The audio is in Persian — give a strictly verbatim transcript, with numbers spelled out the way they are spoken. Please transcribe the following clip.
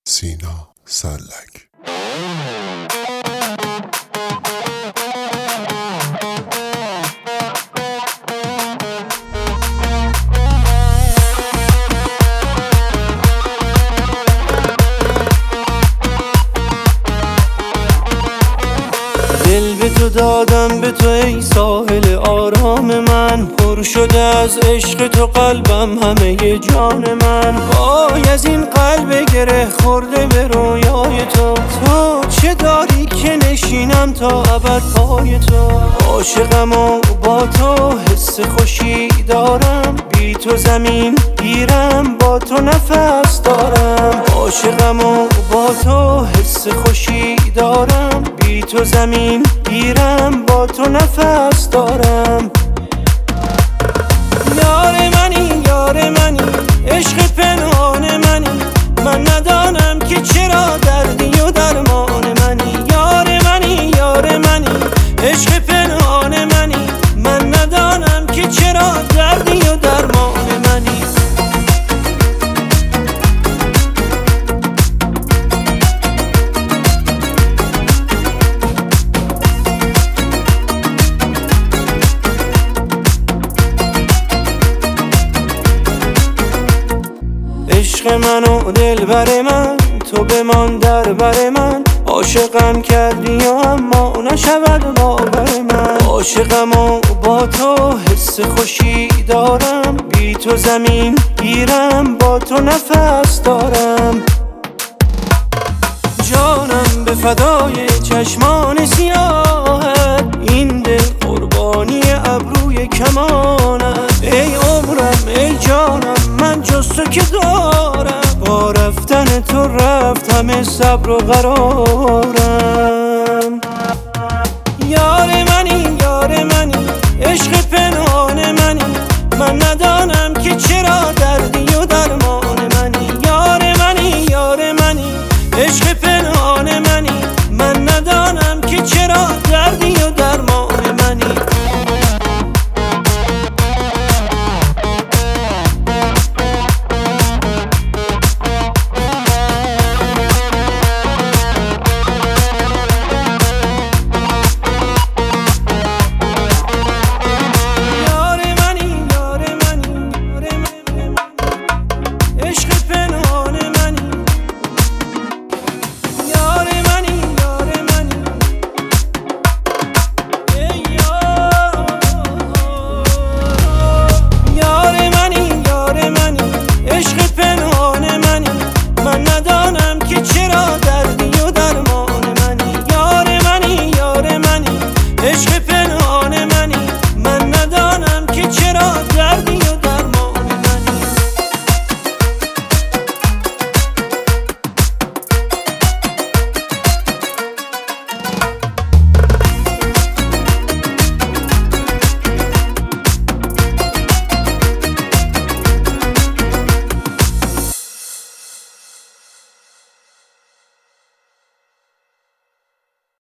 سینا سلک. دل به تو دادم، به تو ای ساحل آرام من، پر شده از عشق تو قلبم، همه جان من. وای از این قلب گره خورده به رویای تو، تو چه داری که نشینم تا ابد پای تو. عاشقم و با تو حس خوشی دارم، بی تو زمین گیرم، با تو نفس دارم. عاشقم و با تو حس خوشی دارم، بی تو زمین گیرم، با تو نفس دارم. یار منی یار منی، عشق پنهان منی، من ندانم که چرا دردی و درمان منی. یار منی یار منی، عشق پنهان منی، من ندانم که چرا دردی و درمان منی. عشق من و دلبر من، تو بمان در بر من. عاشقم کردی و اما نشود باور من. عاشقم و با تو حس خوشی دارم، بی تو زمین گیرم، با تو نفس دارم. جانم به فدای چشمان سیاهت، این دل قربانی ابروی کمانت. ای عمرم ای جانم، من جز تو که دارم، با رفتن تو رفت همه صبر و قرارم.